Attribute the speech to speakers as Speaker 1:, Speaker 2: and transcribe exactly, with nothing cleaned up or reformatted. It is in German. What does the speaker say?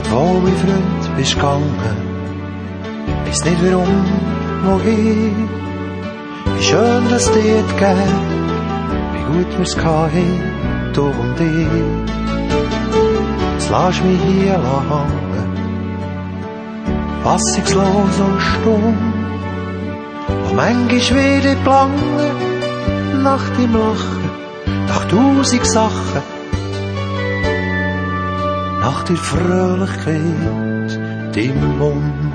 Speaker 1: Wo mein Freund bist gegangen, weiss nicht warum, wohin. Wie schön, dass dir geht, wie gut wir's gehabt haben, du und ich. Jetzt lass mich hier hängen, fassungslos und stumm. Und manchmal wieder gelangen, nach dem Lachen, nach tausend Sachen, nach der Fröhlichkeit im Mund.